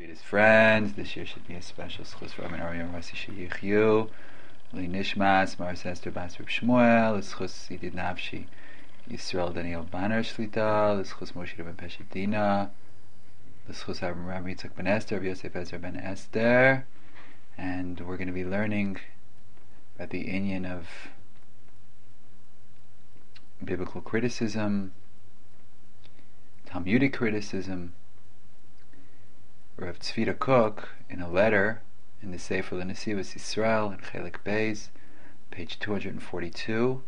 Greatest friends, this year should be a special schus for Rabbeinu Aryeh Rossi Sheyichyu, Li Nishmas, Maris Esther Bas Reb Shmuel, L'schus Yidid Nafshi, Yisrael Daniel Banner Shlita, L'schus Moshe Ben Peshadina, L'schus Rabbi Yitzchak Ben Esther, Rabbi Yosef Ezra Ben Esther, and we're going to be learning about the inyan of biblical criticism, Talmudic criticism. Rav Tzvita Kook, in a letter in the Sefer L'Nesivos Yisrael in Chelik Beis, page 242,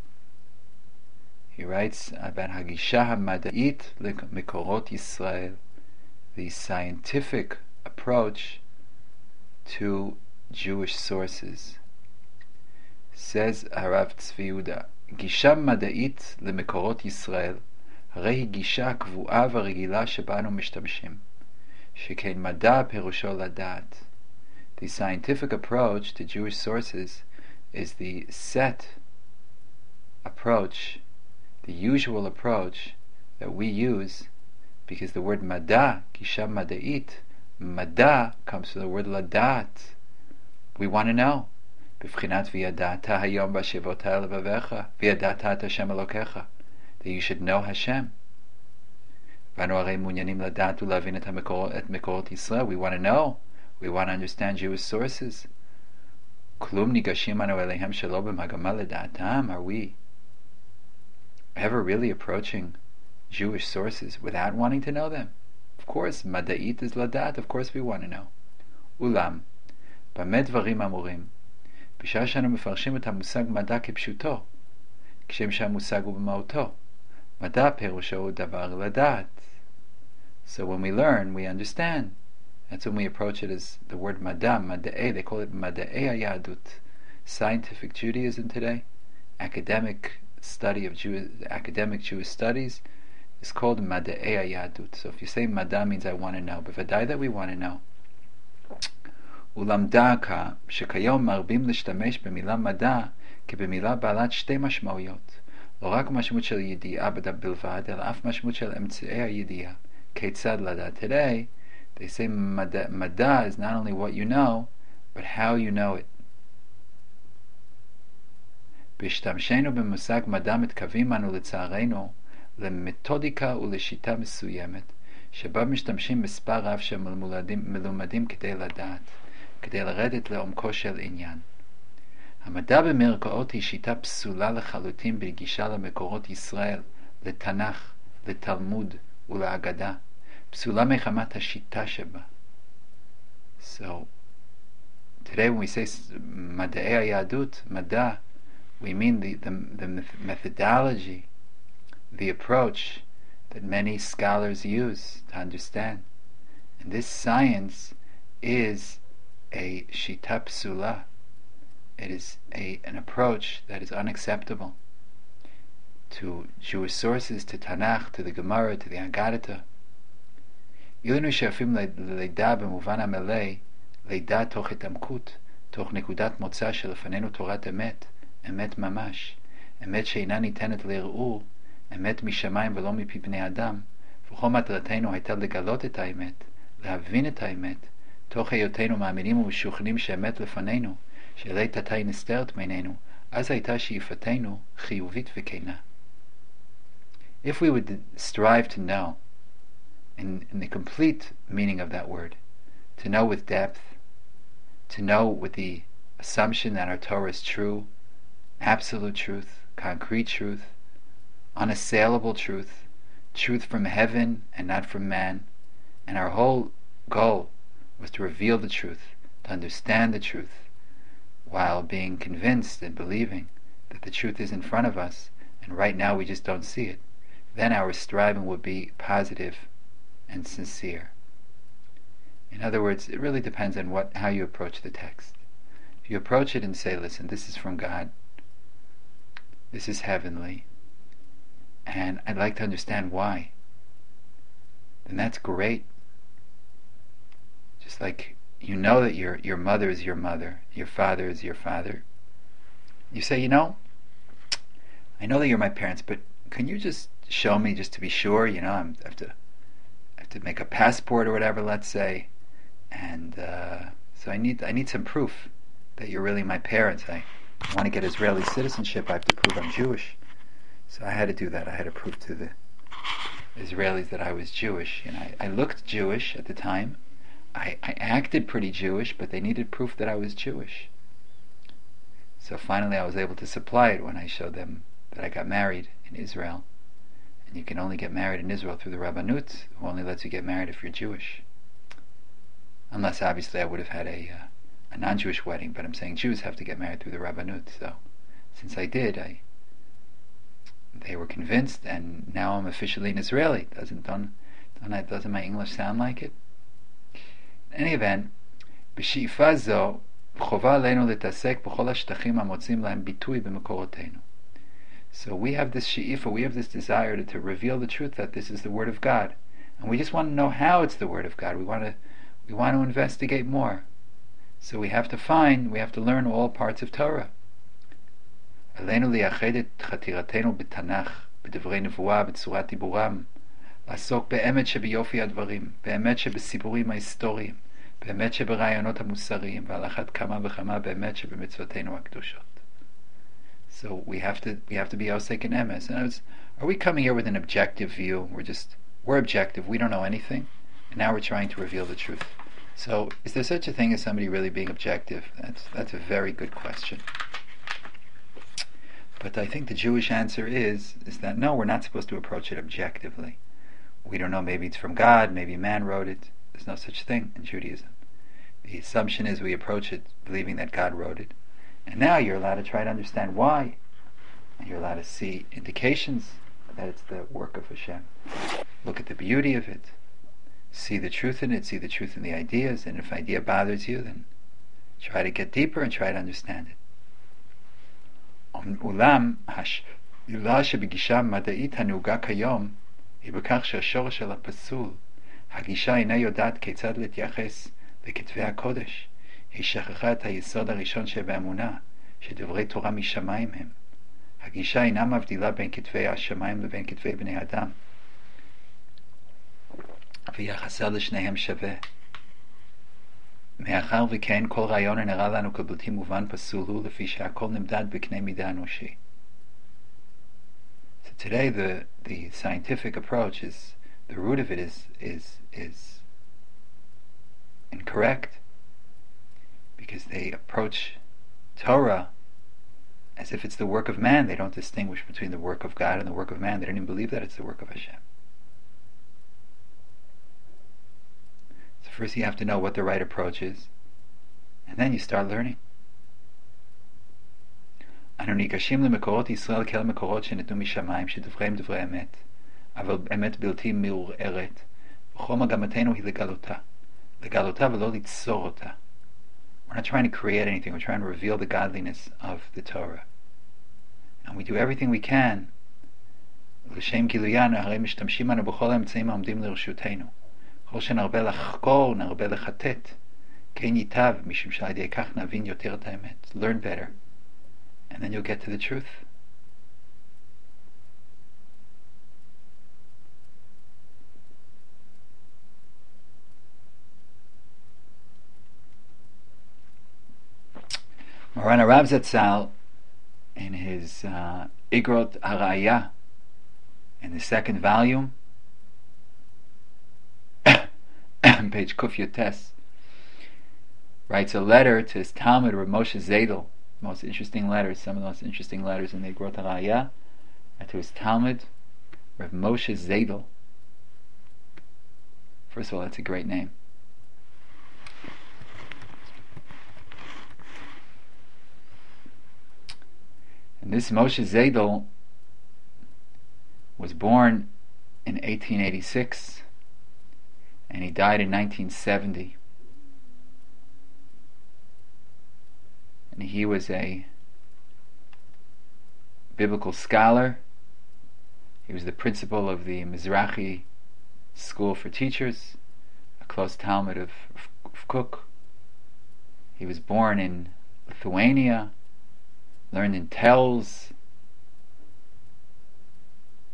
he writes about Hagisha HaMada'it L'Mekorot Yisrael, the scientific approach to Jewish sources. Says Harav Tzvi Yehuda, Gisha Mada'it L'Mekorot Yisrael, הרי היא גישה קבועה ורגילה שבה אנו משתמשים. שכן מדע פירושו לדעת. The scientific approach to Jewish sources is the set approach, the usual approach that we use, because the word mada, gisha mada'it, mada comes from the word ladat. We want to know. בבחינת וידעת היום בשבותך לבביך, וידעת את השם אלוקיך, that you should know Hashem. ואנו הרי מעוניינים לדעת ולהבין את מקורות ישראל. We want to know. We want to understand Jewish sources. כלום ניגשים אנו אליהם שלא במגמה לדעתם. Are we ever really approaching Jewish sources without wanting to know them? Of course, מדעית is לדעת. Of course we want to know. אולם, במה דברים אמורים? בשעה שאנו מפרשים את המושג מדע כפשוטו, כשם שהמושג הוא במהותו. מדע פירושו הוא דבר לדעת. So when we learn, we understand. That's when we approach it as the word mad'a, mada'e. They call it mada'e hayadut. Scientific Judaism today, academic study of academic Jewish studies, is called mada'e hayadut. So if you say mad'a means I want to know, but ודאי that we want to know. אולם דע שכיום מרבים להשתמש במילה מדע כבמילה בעלת שתי משמעויות. לא רק משמעות של ידיעה בלבד, אלא אף משמעות של אמצעי הידיעה. כיצד לדעת? Today, they say מדע is not only what you know, but how you know it. בהשתמשנו במושג מדע מתכוונים אנו לצערנו למתודיקה ולשיטה מסוימת, שבה משתמשים מספר רב של מלומדים כדי לדעת, כדי לרדת לעומקו של עניין. המדע במרכאות היא שיטה פסולה לחלוטין בגישה למקורות ישראל, לתנ"ך, לתלמוד ולאגדה. פסולה מחמת השיטה שבה. So, today when we say מדעי היהדות, מדע, we mean the methodology, the approach that many scholars use to understand. And this science is a shita psula. It is an approach that is unacceptable to Jewish sources, to Tanakh, to the Gemara, to the Haggadah. אילנו שואפים לידע במובן המלא, לידע תוך התעמקות, תוך נקודת מוצא שלפנינו תורת אמת, אמת ממש, אמת שאינה ניתנת לערעור, אמת משמיים ולא מפי בני אדם, וכל מטרתנו הייתה לגלות את האמת, להבין את האמת, תוך היותנו מאמינים ומשוכנים שאמת לפנינו, שלעת עתה היא נסתרת מעינינו, אז הייתה שאיפתנו חיובית וכנה. If we would strive to know, in the complete meaning of that word, to know with depth, to know with the assumption that our Torah is true, absolute truth, concrete truth, unassailable truth, truth from heaven and not from man, and our whole goal was to reveal the truth, to understand the truth, while being convinced and believing that the truth is in front of us, and right now we just don't see it, then our striving would be positive and sincere. In other words, it really depends on how you approach the text. If you approach it and say, listen, this is from God, this is heavenly, and I'd like to understand why, then that's great. Just like you know that your mother is your mother, your father is your father. You say, I know that you're my parents, but can you just show me just to be sure? I have to make a passport or whatever, let's say, And so I need some proof that you're really my parents. I want to get Israeli citizenship. I have to prove I'm Jewish. So I had to do that. I had to prove to the Israelis that I was Jewish. I looked Jewish at the time. I acted pretty Jewish, but they needed proof that I was Jewish. So finally I was able to supply it when I showed them that I got married in Israel. And you can only get married in Israel through the Rabbanut, who only lets you get married if you're Jewish. Unless obviously I would have had a non-Jewish wedding, but I'm saying Jews have to get married through the Rabbanut. So since I did, they were convinced, and now I'm officially an Israeli. Doesn't my English sound like it? In any event, בשאיפה זו חובה עלינו להתעסק בכל השטחים המוצאים להם ביטוי במקורותינו. So we have this she'ifa, we have this desire to reveal the truth that this is the Word of God, and we just want to know how it's the Word of God. We want to investigate more. So we have to learn all parts of Torah. עלינו לייחד את חתירתנו בתנ"ך, בדברי נבואה, בצורת דיבורם, לעסוק באמת שביופי הדברים, באמת שבסיפורים ההיסטוריים, באמת שברעיונות המוסריים, ועל אחת כמה וכמה באמת שבמצוותינו הקדושות. So we have to be osek in emes. And are we coming here with an objective view? We're objective. We don't know anything, and now we're trying to reveal the truth. So is there such a thing as somebody really being objective? That's a very good question. But I think the Jewish answer is that no, we're not supposed to approach it objectively. We don't know, maybe it's from God, maybe man wrote it. There's no such thing in Judaism. The assumption is we approach it believing that God wrote it. And now you're allowed to try to understand why. And you're allowed to see indications that it's the work of Hashem. Look at the beauty of it. See the truth in it, see the truth in the ideas, and if an idea bothers you, then try to get deeper and try to understand it. אולם השאלה שבגישה מדעית הנהוגה כיום היא בכך שהשורש של הפסול, הגישה אינה יודעת כיצד להתייחס לכתבי הקודש. היא שכחה את היסוד הראשון שבאמונה, שדברי תורה משמיים הם. הגישה אינה מבדילה בין כתבי השמיים לבין כתבי בני אדם, ויחסה לשניהם שווה. מאחר וכן כל רעיון הנראה לנו כבלתי מובן פסול הוא לפי שהכל נמדד בקנה מידה אנושי. So today the scientific approach is, the root of it is incorrect, because they approach Torah as if it's the work of man. They don't distinguish between the work of God and the work of man. They don't even believe that it's the work of Hashem. So first you have to know what the right approach is, and then you start learning. אנו ניגשים למקורות ישראל כאל מקורות שניתנו משמיים, שדבריהם דברי אמת, אבל אמת בלתי מעורערת, וכל מגמתנו היא לגלותה ולא ליצור אותה. We're not trying to create anything, we're trying to reveal the godliness of the Torah. And we do everything we can. לשם גילוין, הרי משתמשים אנו בכל האמצעים העומדים לרשותנו. ככל שנרבה לחקור, נרבה לחטט. כן ייטב, משום שעל ידי כך נבין יותר את האמת. Learn better. And then you'll get to the truth. Moran Arav Zatzal, in his Igrot Haraya, in the second volume, page Kuf Yotes, writes a letter to his Talmud, Rav Moshe Zeidel. Most interesting letters, some of the most interesting letters in the Igrot Haraya, to his Talmud, Rav Moshe Zeidel. First of all, that's a great name. And this Moshe Zeidel was born in 1886 and he died in 1970. And he was a biblical scholar. He was the principal of the Mizrahi School for Teachers, a close Talmud of Kook. He was born in Lithuania, learned in Telz,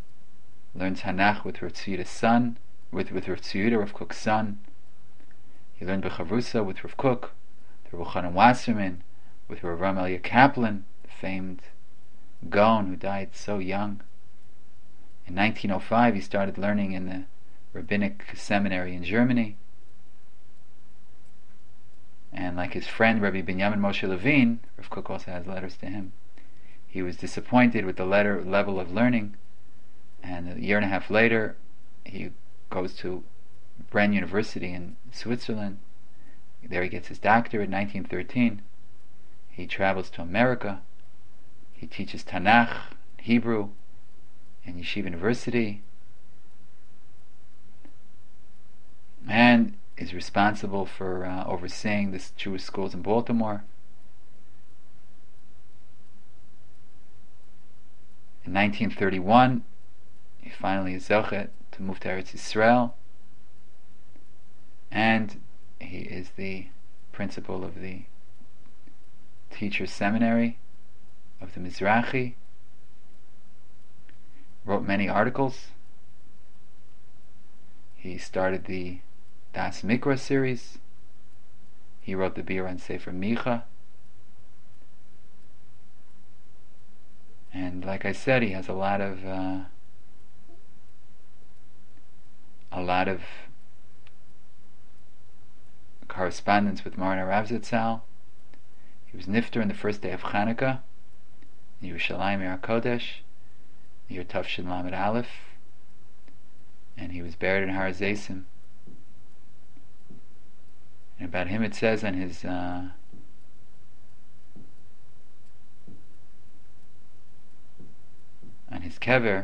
learned Tanakh with Rav Tzvi Yehuda's son, with Rav Tzvi Yehuda, Rav Kook's son. He learned B'Chavrusa with Rav Kook, the Rav Chanan Wasserman, with Rav Ram Elia Kaplan, the famed Gaon who died so young. In 1905 he started learning in the rabbinic seminary in Germany. And like his friend Rabbi Binyamin Moshe Levine, Rav Kook also has letters to him, he was disappointed with the level of learning, and a year and a half later he goes to Bren University in Switzerland. There he gets his doctorate in 1913. He travels to America. He teaches Tanakh, Hebrew, in Yeshiva University, and is responsible for overseeing the Jewish schools in Baltimore. In 1931, he finally is zochet to move to Eretz Yisrael, and he is the principal of the Teachers Seminary of the Mizrahi. Wrote many articles. He started the Das Mikra series. He wrote the Bir on Sefer Micha. And like I said, he has a lot of correspondence with Maran Arav Zatzal. He was nifter on the first day of Chanukah in Yerushalayim Ir HaKodesh, year Tafshin Lamed Aleph, and he was buried in Har Zeisim. And about him it says on his kever,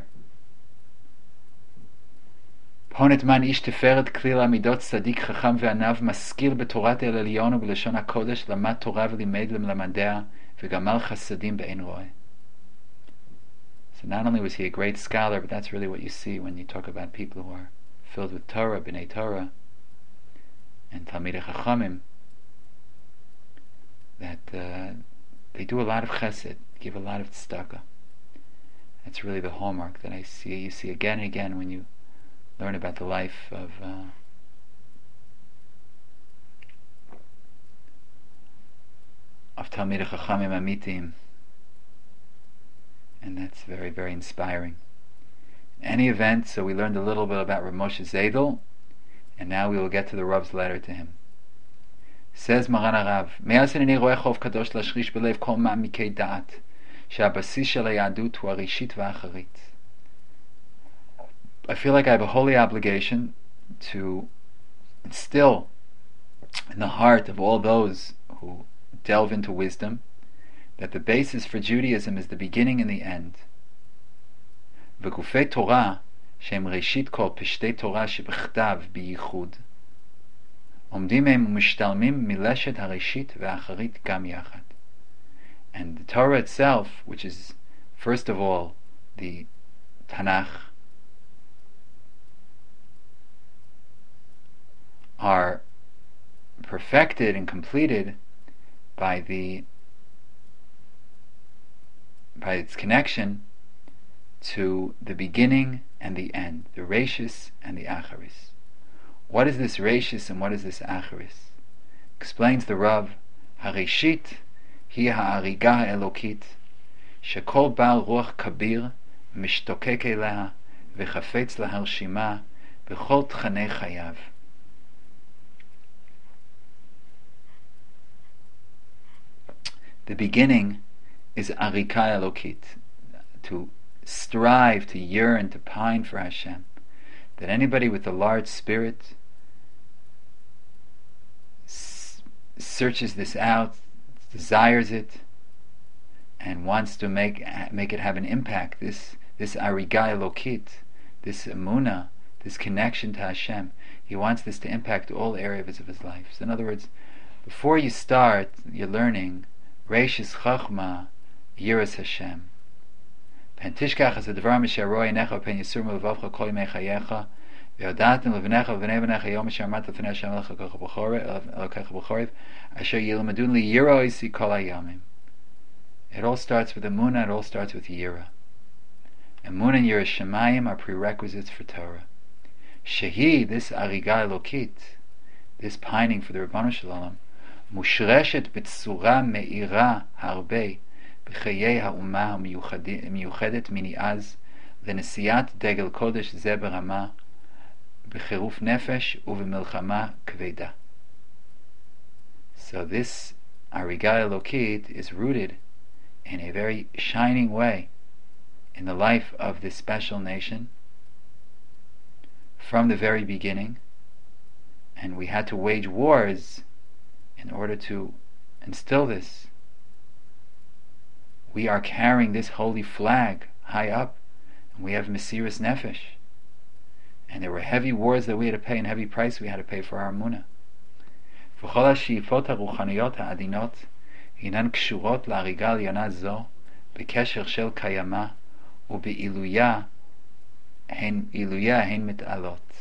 Ponet man ish teferet klil amidot tzadik chacham ve'anav maskil betorat el elyon u'b'lashon hakodesh lamad Torah v'limed lemlamadea v'gamal chasadim be'ein roeh. So not only was he a great scholar, but that's really what you see when you talk about people who are filled with Torah, B'nai Torah, and Talmidei Chachamim, that they do a lot of chesed, give a lot of tzedakah. That's really the hallmark that you see again and again when you learn about the life of Talmidei Chachamim Amitim. And that's very, very inspiring. In any event, so we learned a little bit about Rav Moshe Zeidel, and now we will get to the Rav's letter to him. Says Maran Arav, Me'az anini roeh chov kadosh lashrish belev kol ma'amikei da'at, she'abasis shel hayadut hu harishit va'acharit. I feel like I have a holy obligation to instill in the heart of all those who delve into wisdom that the basis for Judaism is the beginning and the end. V'gufei Torah shem reshit kol pishtei Torah shebechtav biyichud omdim hem umishtalmim mileshet hareshit ve'acharit gam yachad. And the Torah itself, which is first of all the Tanakh, are perfected and completed by its connection to the beginning and the end, the Reishis and the Acharis. What is this Reishis and what is this Acharis? Explains the Rav, Hareshit hi ha'ariga ha'elokit, shekol ba'al ruach kabir mishtokek eleha v'chafetz laharshima b'chol tchanei chayav. The beginning is Arika Elokit, to strive, to yearn, to pine for Hashem. That anybody with a large spirit searches this out, desires it, and wants to make it have an impact. This Arika Elokit, this Emunah, this connection to Hashem, he wants this to impact all areas of his life. So in other words, before you start your learning, Reishis Chachma, Yiras Hashem. Pen tishkach as a dvar misher roi necha pen yisur melevavcha kol yimei chayecha v'yodatem levenecha v'nei v'necha yom asher amat lefnei Hashem elokecha b'chorev asher yilmadun li yira isi kol hayamim. It all starts with Emunah, it all starts with Yira. Emunah and Yira Shemayim are prerequisites for Torah. Shehi, this Ariga Elokit, this pining for the Ribono Shel Olam, mushreshet b'tzura me'ira harbe b'chayei ha'umah miuchedet mini'az lenesiat degel kodesh ze berama b'chiruf nefesh uv'milchama kveda. So this Ariga Elokit is rooted in a very shining way in the life of this special nation from the very beginning, and we had to wage wars in order to instill this. We are carrying this holy flag high up, and we have Mesiras Nefesh, and there were heavy wars that we had to pay and heavy price we had to pay for our Emunah. וכל השאיפות הרוחניות העדינות הינן קשורות להריגה עליונה זו בקשר של קיימה ובעילויה הן מתעלות.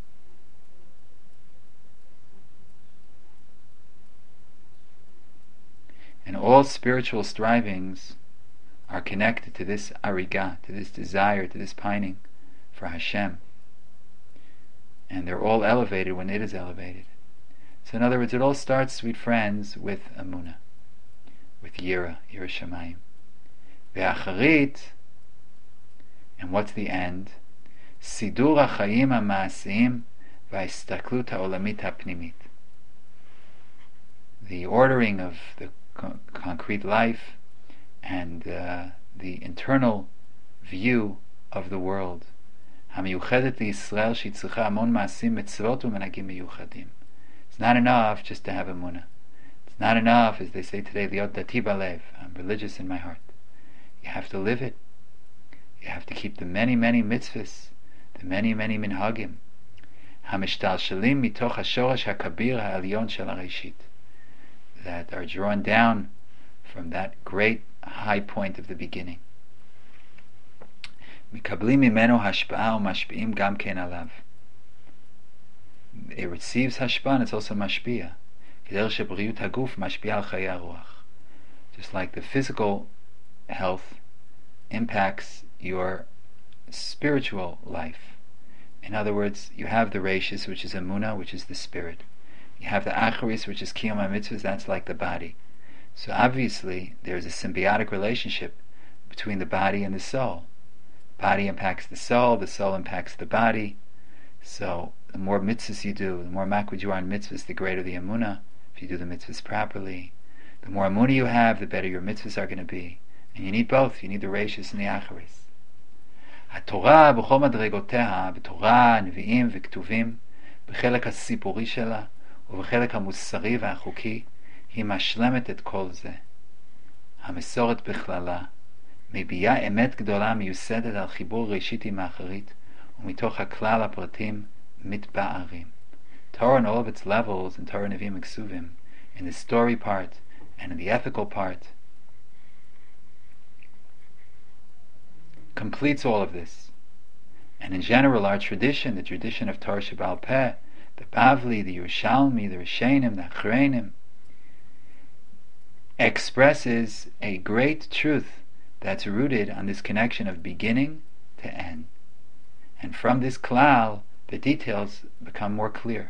And all spiritual strivings are connected to this ariga, to this desire, to this pining for Hashem. And they're all elevated when it is elevated. So in other words, it all starts, sweet friends, with Emunah, with Yira Shamayim. Ve'acharit, and what's the end? Sidur ha'chayim ha'ma'asiyim va'histaklut ha'olamit ha'pnimit. The ordering of the concrete life and the internal view of the world. Hamiyuchedet liYisrael she'tzricha amon ma'asim mitzvot u'menagim miyuchadim. It's not enough just to have Emunah. It's not enough, as they say today, liot dati balev. I'm religious in my heart. You have to live it. You have to keep the many, many mitzvahs, the many, many minhagim. Hamishtalshelim mitoch hashorash hakabir ha'elyon shel hareshit, that are drawn down from that great high point of the beginning. Mikablim mimeno hashpa'a u'mashpi'im gam ken alav. It receives hashpa and it's also mashpia. Just like the physical health impacts your spiritual life. In other words, you have the reishis, which is emunah, which is the spirit. You have the acharis, which is kiyum mitzvahs, that's like the body. So obviously, there's a symbiotic relationship between the body and the soul. Body impacts the soul impacts the body. So the more mitzvahs you do, the more makud you are in mitzvahs, the greater the emunah. If you do the mitzvahs properly, the more emunah you have, the better your mitzvahs are going to be. And you need both. You need the reishis and the acharis. התורה בכל מדרגותיה, בתורה, נביאים וכתובים, בחלק הסיפורי שלה ובחלק המוסרי והחוקי, היא משלמת את כל זה. המסורת בכללה מביעה אמת גדולה מיוסדת על חיבור ראשית עם האחרית, ומתוך הכלל הפרטים מתבארים. Torah in all of its levels, in Torah, Nevi'im, Ksuvim, in the story part and in the ethical part, completes all of this. And in general, our tradition, the tradition of Torah Sheba'al Peh, the Bavli, the Yerushalmi, the Rishenim, the Achreinim, expresses a great truth that's rooted on this connection of beginning to end. And from this klal, the details become more clear.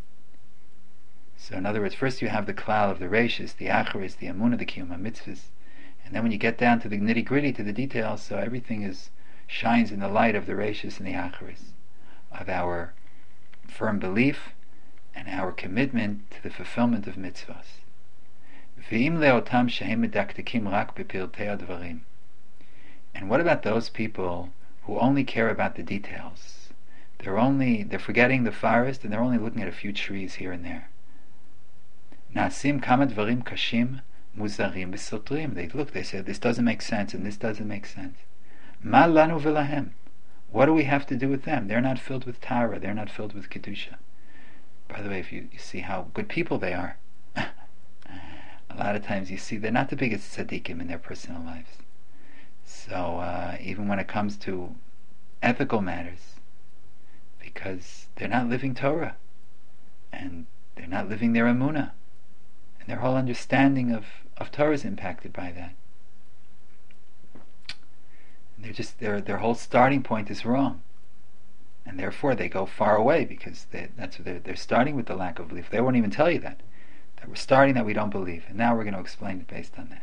So in other words, first you have the klal of the reishis, the acharis, the emunah, the kiyum mitzvahs, and then when you get down to the nitty gritty, to the details, so everything shines in the light of the reishis and the acharis, of our firm belief and our commitment to the fulfillment of mitzvahs. V'im leotam shehem medaktikim rak bepirtei advarim. And what about those people who only care about the details? They're forgetting the forest and they're only looking at a few trees here and there. Nasim kama dvarim kashim muzarim v'sotrim. They say this doesn't make sense and this doesn't make sense. Ma lanu v'lahem. What do we have to do with them? They're not filled with Torah. They're not filled with Kedusha. By the way, if you see how good people they are, a lot of times you see they're not the biggest tzaddikim in their personal lives. So even when it comes to ethical matters, because they're not living Torah, and they're not living their emunah, and their whole understanding of Torah is impacted by that. And their whole starting point is wrong. And therefore they go far away because that's what they're starting with the lack of belief. They won't even tell you that we're starting that we don't believe, and now we're going to explain it based on that.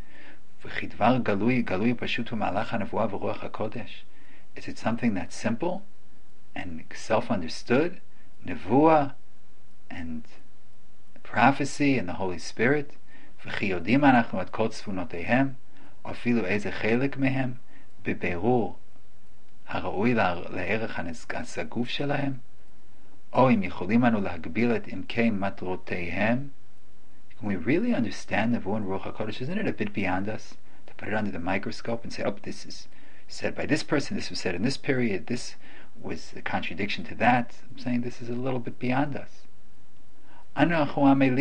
Is it something that's simple and self-understood, nevuah and prophecy and the Holy Spirit? הראוי לערך הסגוף שלהם, או אם יכולים אנו להגביל את עמקי מטרותיהם. Can we really understand Nevuah and Ruach HaKodesh? Isn't it a bit beyond us to put it under the microscope and say, oh, this is said by this person, this was said in this period, this was a contradiction to that? I'm saying this is a little bit beyond us. Of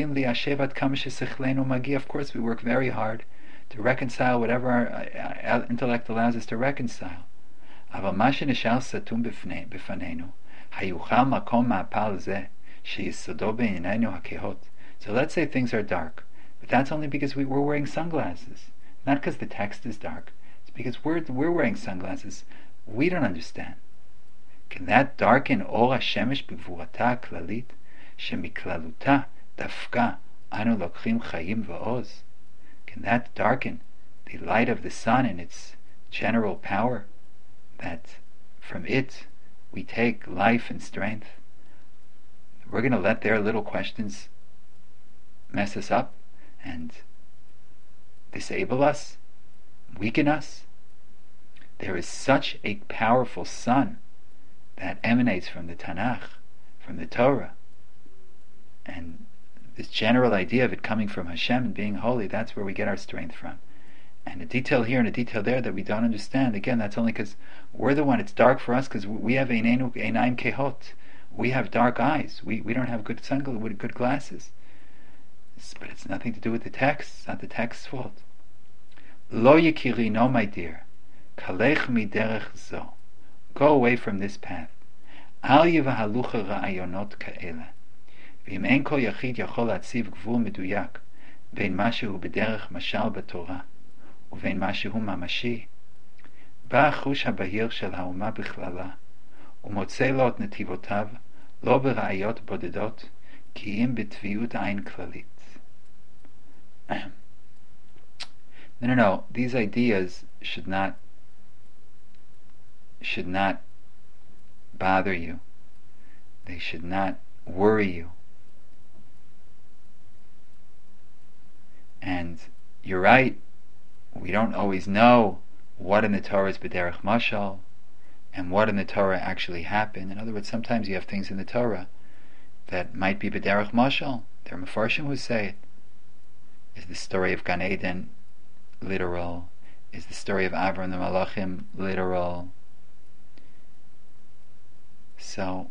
course we work very hard to reconcile whatever our intellect allows us to reconcile. אבל מה שנשאר סתום בפנינו, היוכל מקום מעפל זה, שיסודו בעינינו הכהות. So let's say things are dark, but that's only because we're wearing sunglasses. Not because the text is dark. It's because we're wearing sunglasses. We don't understand. Can that darken אור השמש בגבורתה הכללית, שמכללותה דווקא אנו לוקחים חיים ועוז? Can that darken the light of the sun in its general power, that from it we take life and strength? We're going to let their little questions mess us up and disable us, weaken us? There is such a powerful sun that emanates from the Tanakh, from the Torah, and this general idea of it coming from Hashem and being holy, that's where we get our strength from. And a detail here and a detail there that we don't understand, again, that's only because we're the one, it's dark for us because we have einaim kehot. We have dark eyes. We don't have good good glasses. But it's nothing to do with the text. It's not the text's fault. Lo yekiri, no, my dear. Kalech miderech zo. Go away from this path. Al yivahalucha ra'ayonot ka'ela. V'im en kol yachid yachol latziv gvul meduyak bein mashu b'derech mashal b'torah ובין מה שהוא ממשי, בא החוש הבהיר של האומה בכללה, ומוצא לו את נתיבותיו, לא בראיות בודדות, כי אם בטבעיות עין כללית. No, these ideas should not bother you. They should not worry you. And you're right, we don't always know what in the Torah is b'derech mashal and what in the Torah actually happened. In other words, sometimes you have things in the Torah that might be b'derech mashal. There are Mefarshim who say it. Is the story of Gan Eden literal? Is the story of Avram the Malachim literal? So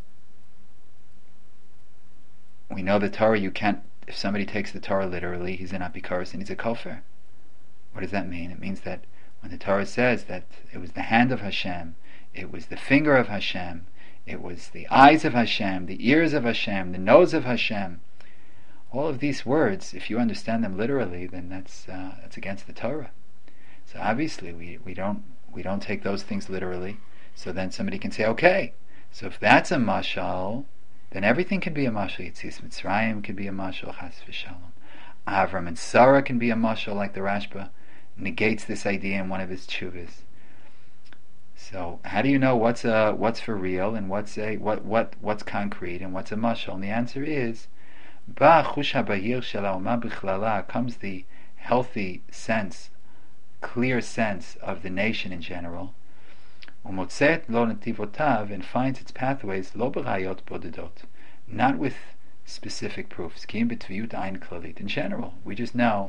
we know the Torah, you can't, if somebody takes the Torah literally, he's an apikoros and he's a kofar. What does that mean? It means that when the Torah says that it was the hand of Hashem, it was the finger of Hashem, it was the eyes of Hashem, the ears of Hashem, the nose of Hashem, all of these words, if you understand them literally, then that's against the Torah. So obviously we don't take those things literally. So then somebody can say, okay, so if that's a mashal, then everything can be a mashal. Yetzias Mitzrayim can be a mashal, chas v'shalom. Avram and Sarah can be a mashal, like the Rashba negates this idea in one of his tshuvas. So how do you know what's for real and what's concrete and what's a mashal? And the answer is, ba chush habahir shel ha'oma b'chlala, comes the healthy sense, clear sense of the nation in general. Umotzet lo netivotav, and finds its pathways lo b'rayot bodedot, not with specific proofs. Ki im b'tviyut ayin klalit. In general, we just know.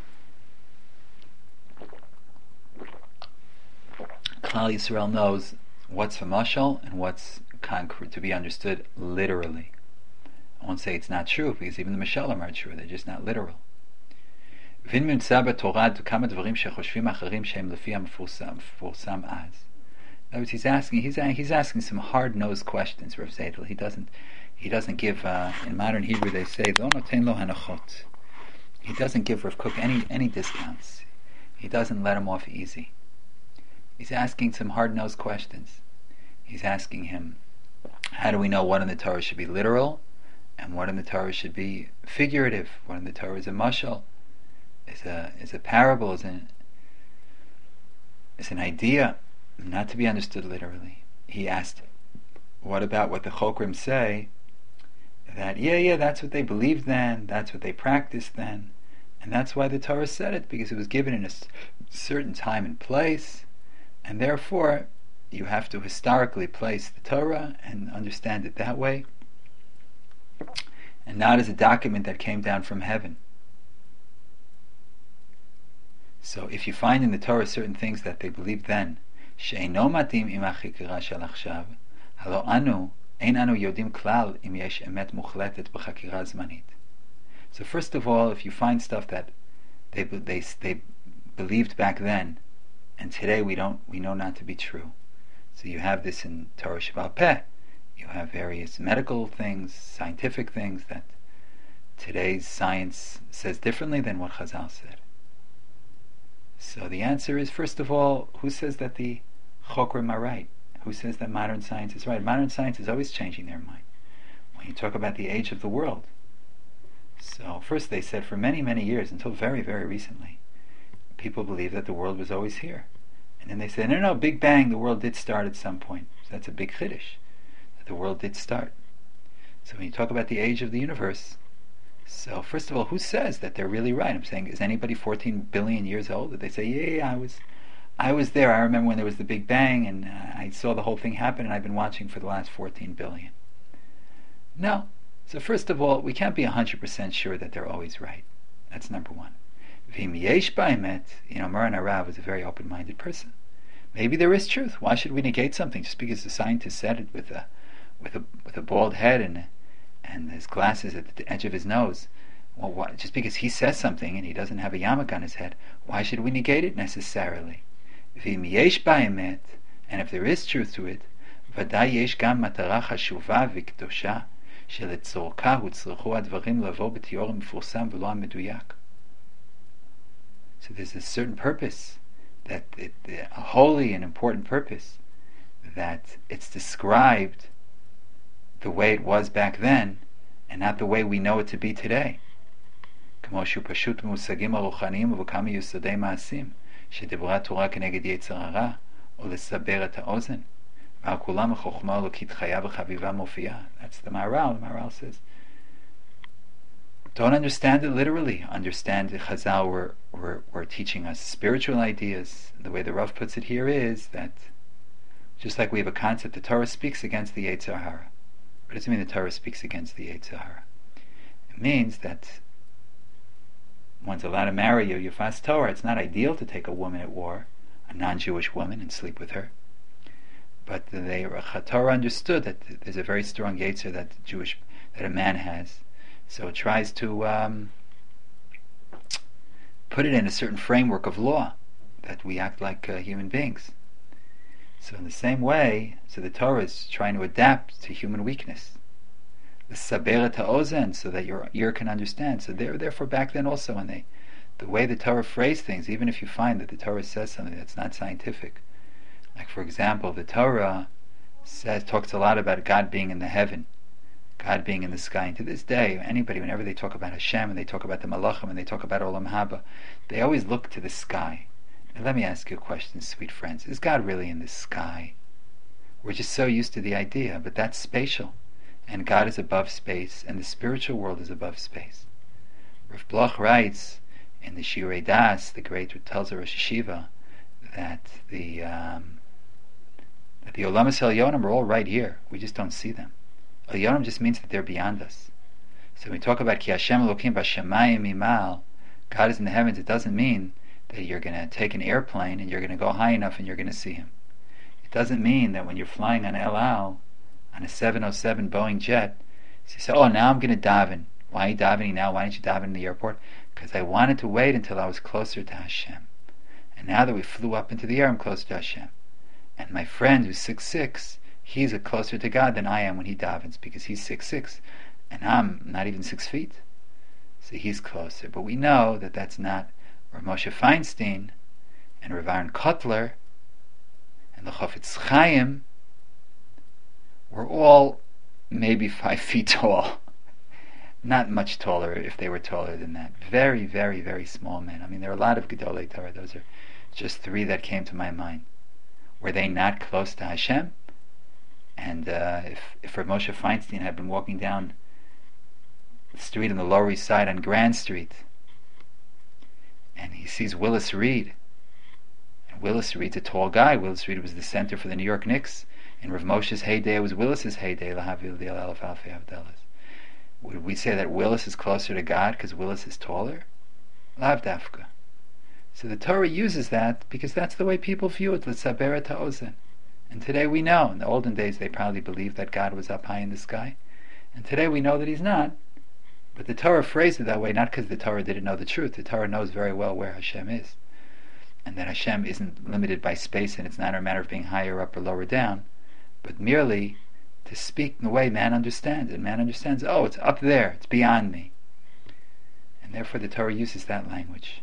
Klal Yisrael knows what's for mashal and what's concrete, to be understood literally. I won't say it's not true, because even the mashalim aren't true, they're just not literal. V'in mitzah b'torah kama dvarim shechoshvim acharim shehem lefi ha'mefusam az. In other words, he's asking some hard-nosed questions, Rav Zeidel. He doesn't give, in modern Hebrew they say, lo noten lo hanachot. He doesn't give Rav Kook any discounts. He doesn't let him off easy. He's asking some hard-nosed questions. He's asking him, how do we know what in the Torah should be literal and what in the Torah should be figurative? What in the Torah is a mashal, is a parable, is an idea, not to be understood literally. He asked, what about what the Chokrim say, that that's what they believed then, that's what they practiced then, and that's why the Torah said it, because it was given in a certain time and place, and therefore you have to historically place the Torah and understand it that way, and not as a document that came down from heaven. So if you find in the Torah certain things that they believed then, she'eino matim im hachikra shel achshav, halo anu ein anu yodim klal im yesh emet muchletet b'chakira zmanit. So first of all, if you find stuff that they believed back then, and today we know not to be true. So you have this in Torah Sheba'al Peh. You have various medical things, scientific things that today's science says differently than what Chazal said. So the answer is, first of all, who says that the Chokrim are right? Who says that modern science is right? Modern science is always changing their mind. When you talk about the age of the world, so first they said for many, many years, until very, very recently, people believed that the world was always here. And then they said, no, Big Bang, the world did start at some point. So that's a big chiddush, that the world did start. So when you talk about the age of the universe, so first of all, who says that they're really right? I'm saying, is anybody 14 billion years old? That they say, I was there. I remember when there was the Big Bang, and I saw the whole thing happen, and I've been watching for the last 14 billion. No. So first of all, we can't be 100% sure that they're always right. That's number one. V'im yesh ba'emet, Moran Arav was a very open-minded person. Maybe there is truth. Why should we negate something just because the scientist said it with a bald head and his glasses at the edge of his nose? Well, just because he says something and he doesn't have a yarmulke on his head, why should we negate it necessarily? V'im yesh ba'emet, and if there is truth to it, v'day yesh gam matara chashuva v'kedosha שלצורכה הוצרכו הדברים לבוא בתיאור המפורסם ולא המדויק. So there's a certain purpose, a holy and important purpose, that it's described the way it was back then and not the way we know it to be today. כמו שהוא פשוט במושגים הרוחניים ובכמה יסודי מעשים שדיברה התורה כנגד יצר הרע או לסבר את האוזן. That's the Maharal. The Maharal says, don't understand it literally. Understand that Chazal were teaching us spiritual ideas. The way the Rav puts it here is that just like we have a concept, the Torah speaks against the Yetzer Hara. What does it mean the Torah speaks against the Yetzer Hara? It means that one's allowed to marry you, Yefas Torah. It's not ideal to take a woman at war, a non-Jewish woman, and sleep with her. But the Torah understood that there's a very strong yetzer that a man has, so it tries to put it in a certain framework of law that we act like human beings. So in the same way, so the Torah is trying to adapt to human weakness, the saber ta'ozen, so that your ear can understand. So therefore, back then also, when the way the Torah phrased things, even if you find that the Torah says something that's not scientific. Like for example, the Torah talks a lot about God being in the heaven, God being in the sky. And to this day, anybody, whenever they talk about Hashem and they talk about the Malachim and they talk about Olam Haba, they always look to the sky. Now let me ask you a question, sweet friends. Is God really in the sky? We're just so used to the idea, but that's spatial. And God is above space, and the spiritual world is above space. Rav Bloch writes in the Shirei Das, the great Telzer Rosh Yeshiva, that the Olamas Elyonim are all right here. We just don't see them. Elyonim just means that they're beyond us. So when we talk about Ki Hashem Elokim B'Shamayim Imal, God is in the heavens, it doesn't mean that you're going to take an airplane and you're going to go high enough and you're going to see Him. It doesn't mean that when you're flying on El Al, on a 707 Boeing jet, so you say, oh, now I'm going to daven. Why are you davening now? Why didn't you daven in the airport? Because I wanted to wait until I was closer to Hashem. And now that we flew up into the air, I'm closer to Hashem. And my friend who's 6'6", he's closer to God than I am when he davens, because he's 6'6", and I'm not even 6 feet. So he's closer. But we know that that's not Rav Moshe Feinstein and Rav Aaron Kotler and the Chofetz Chaim were all maybe 5 feet tall. Not much taller if they were taller than that. Very, very, very small men. I mean, there are a lot of Gedolei Torah. Those are just 3 that came to my mind. Were they not close to Hashem? And if Rav Moshe Feinstein had been walking down the street on the Lower East Side on Grand Street, and he sees Willis Reed, and Willis Reed's a tall guy. Willis Reed was the center for the New York Knicks. In Rav Moshe's heyday, it was Willis's heyday. Lahavil Diel Elef Alfei Avdelas. Would we say that Willis is closer to God because Willis is taller? Lav dafka. So the Torah uses that because that's the way people view it. L'tzabera ta'ozen. And today we know. In the olden days, they probably believed that God was up high in the sky, and today we know that He's not. But the Torah phrased it that way not because the Torah didn't know the truth. The Torah knows very well where Hashem is, and that Hashem isn't limited by space, and it's not a matter of being higher up or lower down, but merely to speak in the way man understands. And man understands, oh, it's up there, it's beyond me. And therefore the Torah uses that language.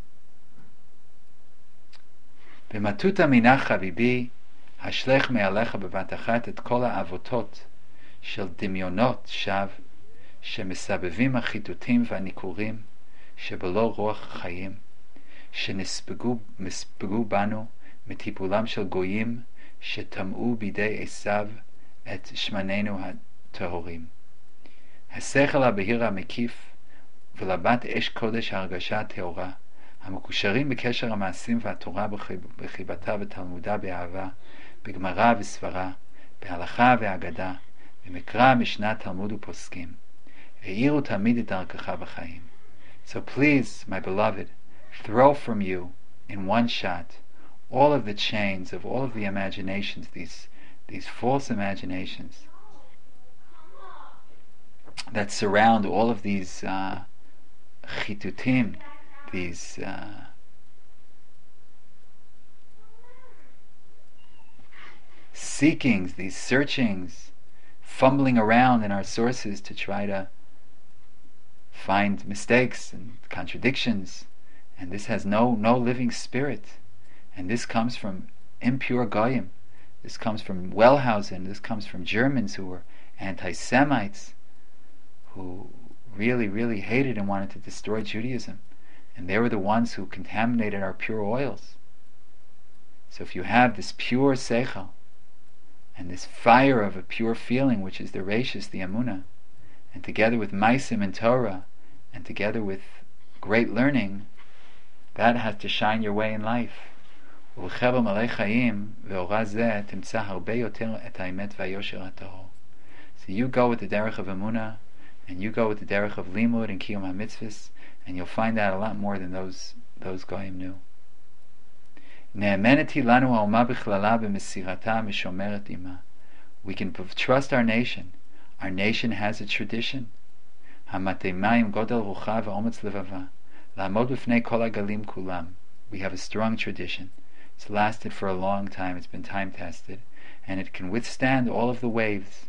B'matuta minach chavibi, השלך מעליך בבת אחת את כל העבותות של דמיונות שווא שמסבבים החיטוטים והניכורים שבלא רוח חיים שנספגו בנו מטיפולם של גויים שטמאו בידי עשיו את שמנינו הטהורים. השכל הבהיר המקיף ולבת אש קודש ההרגשה הטהורה המקושרים בקשר המעשים והתורה בחיבתה ותלמודה באהבה, בגמרא וסברה, בהלכה והאגדה, במקרא, משנה, תלמוד ופוסקים. העירו תמיד את דרכך בחיים. So please, my beloved, throw from you in one shot all of the chains of all of the imaginations, these false imaginations that surround all of these chitutim, these seekings, these searchings, fumbling around in our sources to try to find mistakes and contradictions, and this has no living spirit, and this comes from impure goyim, this comes from Wellhausen, this comes from Germans who were anti-Semites, who really hated and wanted to destroy Judaism, and they were the ones who contaminated our pure oils. So if you have this pure seichel, and this fire of a pure feeling, which is the Reishis, the Amunah, and together with Maisim and Torah, and together with great learning, that has to shine your way in life. So you go with the derech of Amunah, and you go with the derech of Limud and Kiyum HaMitzvahs, and you'll find out a lot more than those goyim knew. We can trust our nation. Our nation has a tradition. We have a strong tradition. It's lasted for a long time. It's been time tested, and it can withstand all of the waves.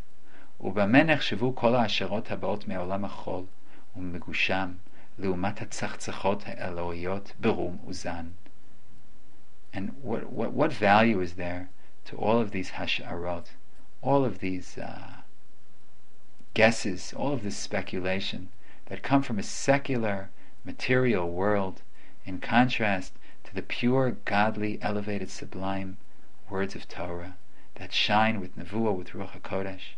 And what value is there to all of these hasharot, all of these guesses, all of this speculation that come from a secular, material world, in contrast to the pure, godly, elevated, sublime words of Torah that shine with Nevuah, with Ruach HaKodesh?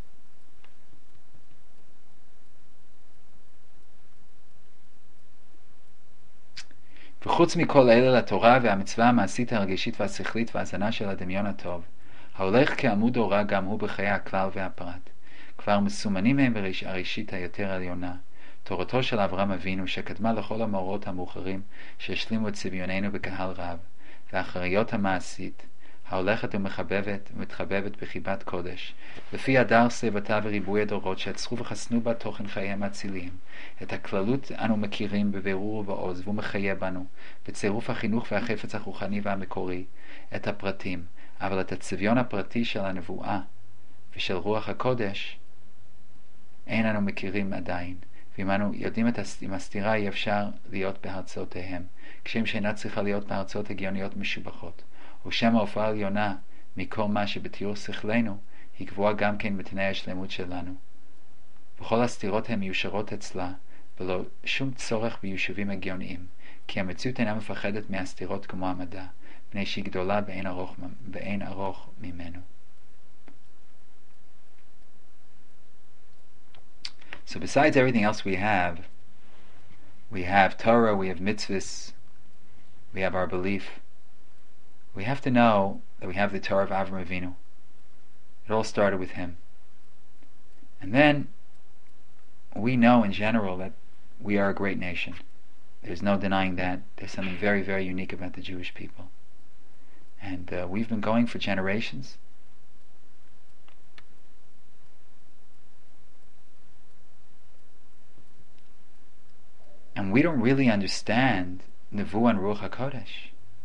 וחוץ מכל אלה לתורה והמצווה המעשית הרגשית והשכלית והזנה של הדמיון הטוב, ההולך כעמוד אורה גם הוא בחיי הכלל והפרט. כבר מסומנים מהם בראשית היותר עליונה, תורתו של אברהם אבינו שקדמה לכל המאורות המאוחרים שהשלימו את צביוננו בקהל רב, והאחריות המעשית, ההולכת ומתחבבת בחיבת קודש, לפי הדר סביבתה וריבוי הדורות שיצרו וחסנו בה תוכן חייהם האציליים. את הכללות אנו מכירים בבירור ובעוז, והוא מחיה בנו בצירוף החינוך והחפץ הרוחני והמקורי, את הפרטים, אבל את הצביון הפרטי של הנבואה ושל רוח הקודש אין אנו מכירים עדיין, ואם אנו יודעים עם הסתירה אי אפשר להיות בהרצאותיהם, כשם שאינה צריכה להיות בהרצאות הגיוניות משובחות. ושם ההופעה העליונה מכל מה שבתיאור שכלנו היא קבועה גם כן בתנאי השלמות שלנו. וכל הסתירות הן מיושרות אצלה, ולא שום צורך ביישובים הגיוניים, כי המציאות אינה מפחדת מהסתירות כמו המדע, מפני שהיא גדולה באין ארוך ממנו. So besides everything else we have Torah, we have mitzvahs, we have our belief. We have to know that we have the Torah of Avraham Avinu. It all started with him. And then we know in general that we are a great nation. There's no denying that. There's something very, very unique about the Jewish people. And we've been going for generations. And we don't really understand Nevuah and Ruach HaKodesh.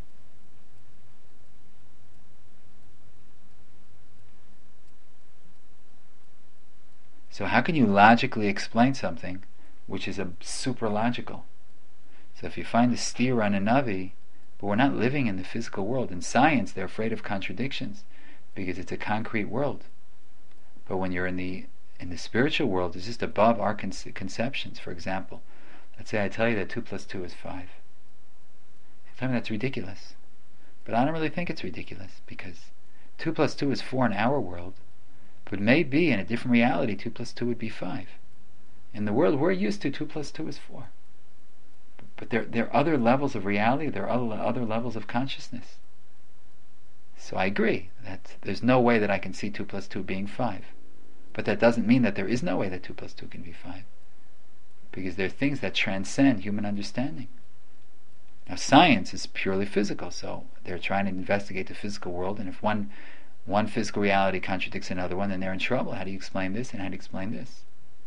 So how can you logically explain something which is a super logical? So if you find a steer on a Navi, but we're not living in the physical world. In science, they're afraid of contradictions because it's a concrete world. But when you're in the spiritual world, it's just above our conceptions. For example, let's say I tell you that 2 plus 2 is 5. You tell me that's ridiculous. But I don't really think it's ridiculous, because 2 plus 2 is 4 in our world, but maybe in a different reality 2 plus 2 would be 5. In the world we're used to, 2 plus 2 is 4. But there are other levels of reality, there are other levels of consciousness. So I agree that there's no way that I can see 2 plus 2 being 5. But that doesn't mean that there is no way that 2 plus 2 can be 5. Because there are things that transcend human understanding. Now science is purely physical, so they're trying to investigate the physical world, and if one physical reality contradicts another one, then they're in trouble. How do you explain this and how do you explain this?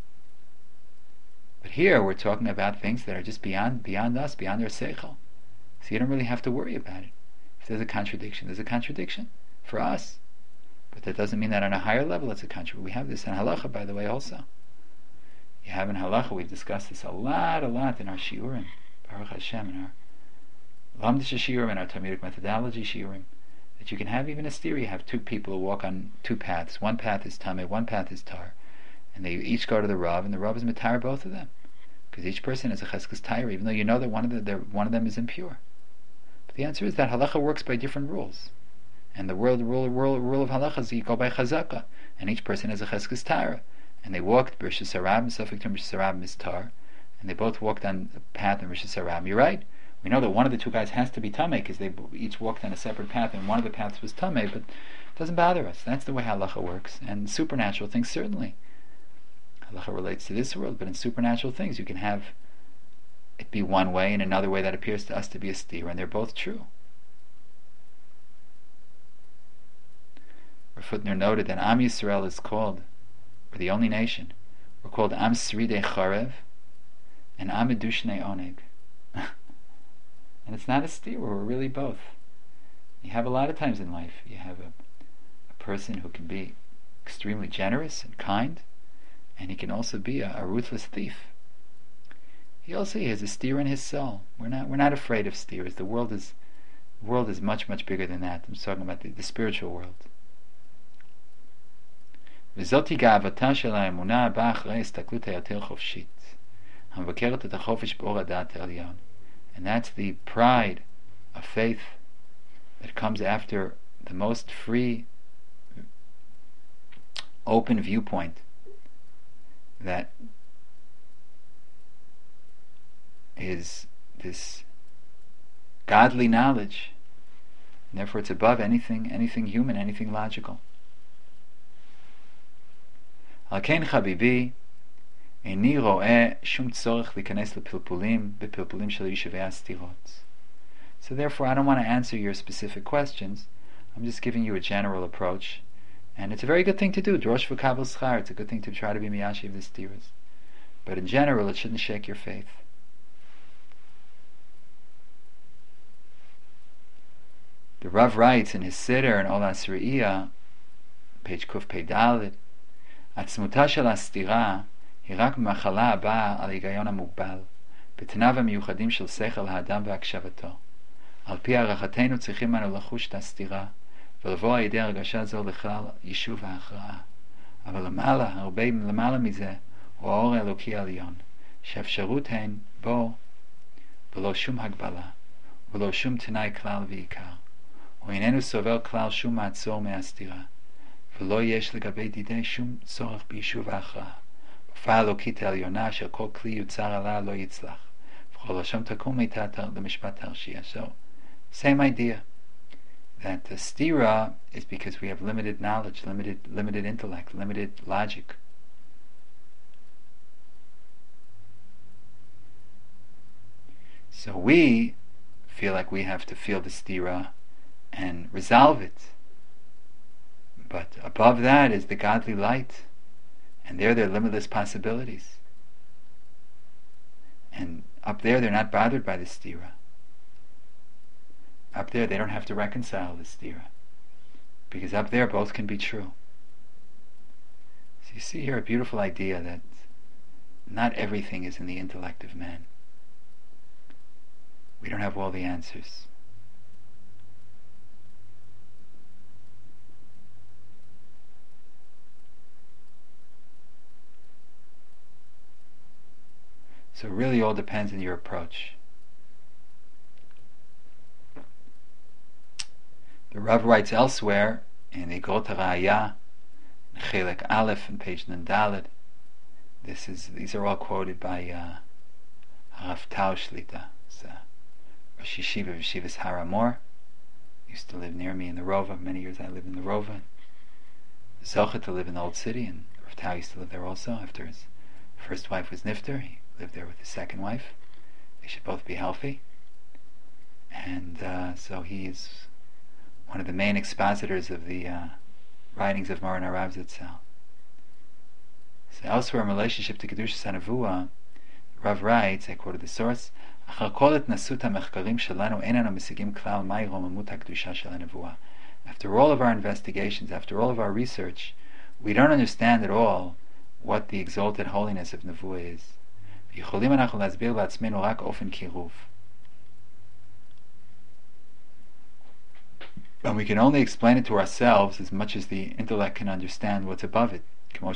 But here we're talking about things that are just beyond us, beyond our seichel. So you don't really have to worry about it. If there's a contradiction, there's a contradiction for us. But that doesn't mean that on a higher level it's a contradiction. We have this in halacha, by the way, also. You have in halacha, we've discussed this a lot in our shiurim, Baruch Hashem, in our lamdish shiurim, in our Talmudic methodology shiurim, that you can have even a steer. You have 2 people who walk on 2 paths. One path is tameh, one path is tar. And they each go to the Rav, and the Rav is matar both of them. Because each person has a cheskes taira, even though you know that one of them is impure. But the answer is that halacha works by different rules. And the rule of halacha is you go by chazaka. And each person has a cheskes taira. And they walked Rishis Harab, Safek Term Rishis Harab is tar, and they both walked on the path in Rishis Harab. You're right. We know that one of the 2 guys has to be Tameh, because they each walked on a separate path, and one of the paths was Tameh, but it doesn't bother us. That's the way halacha works. And supernatural things, certainly. Halacha relates to this world, but in supernatural things you can have it be one way and another way that appears to us to be a steer, and they're both true. Rafutner noted that Am Yisrael is called, we're the only nation, we're called Am Sridei Charev and Am Edushnei Oneg. And it's not a steer, we're really both. You have a lot of times in life, you have a person who can be extremely generous and kind, and he can also be a ruthless thief. He also has a steer in his soul. We're not afraid of steers. The world is much, much bigger than that. I'm talking about the spiritual world. וזאתי גאוותה של האמונה הבאה אחרי הסתכלות היותר חופשית, המבקרת את החופש באור הדעת העליון. And that's the pride of faith that comes after the most free, open viewpoint that is this godly knowledge, and therefore it's above anything human, anything logical. על כן חביבי, איני רואה שום צורך להיכנס בפלפולים של יישובי הסתירות. So therefore I don't want to answer your specific questions. I'm just giving you a general approach, and it's a very good thing to do. Drosh v'kabel schar. It's a good thing to try to be miyashiv the steers. But in general, it shouldn't shake your faith. The Rav writes in his Siddur in Olas Re'iyah, page Kuf Pei Dalet, עצמותה של הסתירה היא רק מחלה הבאה על היגיון המוגבל, בתנאיו המיוחדים של שכל האדם והקשבתו. על פי הערכתנו צריכים אנו לחוש את הסתירה, ולבוא על ידי הרגשה זו לכלל יישוב ההכרעה. אבל למעלה, הרבה למעלה מזה, הוא האור האלוקי העליון, שהאפשרות הן בו ולא שום הגבלה, ולא שום תנאי כלל ועיקר. הוא איננו סובר כלל שום מעצור מהסתירה, ולא יש לגבי דידי שום צורך ביישוב ההכרעה. הופעה האלוקית העליונה אשר כל כלי יוצר עליה לא יצלח, וכל לשון תקום איתה למשפט תרשיע. So, same idea, that the stira is because we have limited knowledge, limited intellect, limited logic. So we feel like we have to feel the stira and resolve it. But above that is the godly light, and there are limitless possibilities. And up there they're not bothered by the stira. Up there they don't have to reconcile the stira, because up there both can be true. So you see here a beautiful idea that not everything is in the intellect of man. We don't have all the answers. So it really all depends on your approach. The Rav writes elsewhere in the Igrot HaRaya, Chelek Aleph, on page Nandaled. These are all quoted by Rav Tau Shlita, Rosh Yeshiva of Yeshivas Har Amor. Used to live near me in the Rova. Many years I lived in the Rova. Zocha to live in the Old City, and Rav Tau used to live there also. After his first wife was Nifter, he lived there with his second wife. They should both be healthy. And so he is one of the main expositors of the writings of Moran Harav Zitzal. So elsewhere in relationship to Kedushas HaNevuah, Rav writes, I quoted the source, after all of our investigations, after all of our research, we don't understand at all what the exalted holiness of Nevuah is. And we can only explain it to ourselves as much as the intellect can understand what's above it.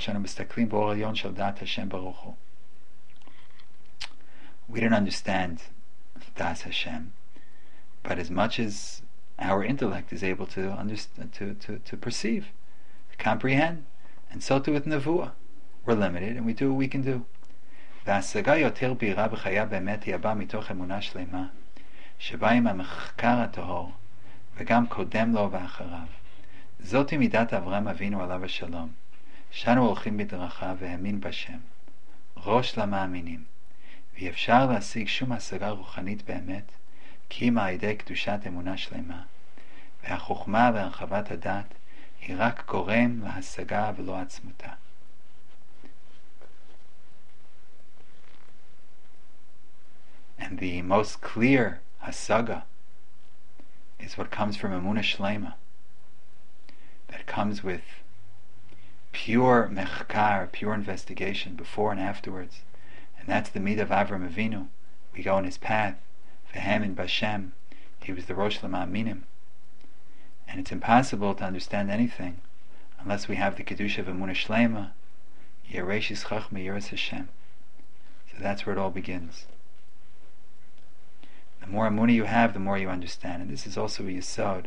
We don't understand Das Hashem, but as much as our intellect is able to understand, to perceive, to comprehend, and so too with Nevuah. We're limited, and we do what we can do. וההשגה יותר בהירה וחיה באמת היא הבאה מתוך אמונה שלמה, שבה עם המחקר הטהור, וגם קודם לו ואחריו. זאתי מידת אברהם אבינו עליו השלום, שאנו הולכים בדרכיו והאמין בשם, ראש למאמינים. ואי אפשר להשיג שום השגה רוחנית באמת, כי אם על ידי קדושת אמונה שלמה, והחוכמה והרחבת הדת היא רק גורם להשגה ולא עצמותה. And the most clear hasaga is what comes from Emunah Shlema, that comes with pure mechkar, pure investigation before and afterwards. And that's the midah of Avram Avinu. We go on his path. V'hem in Bashem, he was the Rosh L'Ma'aminim. And it's impossible to understand anything unless we have the Kedusha of Emunah Shlema, Yereshis Chachma Yeres Hashem. So that's where it all begins. The more Emunah you have, the more you understand. And this is also a yesod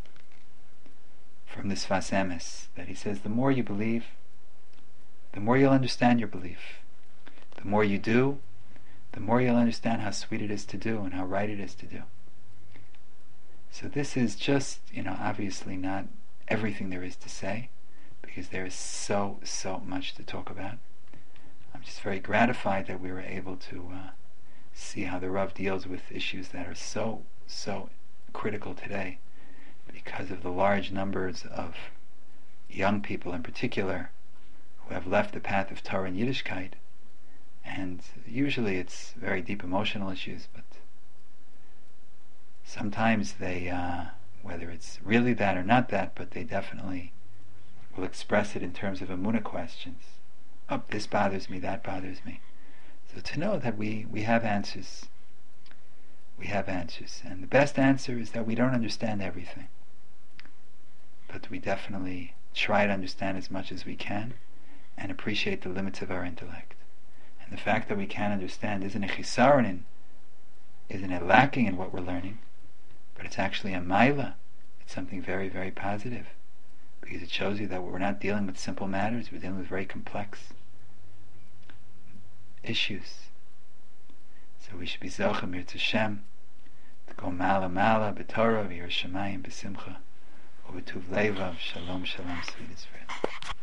from this Sfas Emes, that he says the more you believe, the more you'll understand your belief. The more you do, the more you'll understand how sweet it is to do and how right it is to do. So this is just, obviously not everything there is to say, because there is so much to talk about. I'm just very gratified that we were able to see how the Rav deals with issues that are so critical today, because of the large numbers of young people in particular who have left the path of Torah and Yiddishkeit. And usually it's very deep emotional issues, but sometimes they, whether it's really that or not that, but they definitely will express it in terms of Emunah questions. Oh, this bothers me, that bothers me. So to know that we have answers. We have answers. And the best answer is that we don't understand everything. but we definitely try to understand as much as we can and appreciate the limits of our intellect. And the fact that we can't understand isn't a chisaron, isn't a lacking in what we're learning, but it's actually a maila. It's something very, very positive, because it shows you that we're not dealing with simple matters, we're dealing with very complex issues. So we should be zocheh mirtzas Hashem to go mala mala b'torah v'yirah shamayim b'simcha u'b'tuv levav. Shalom shalom, sweetest friend.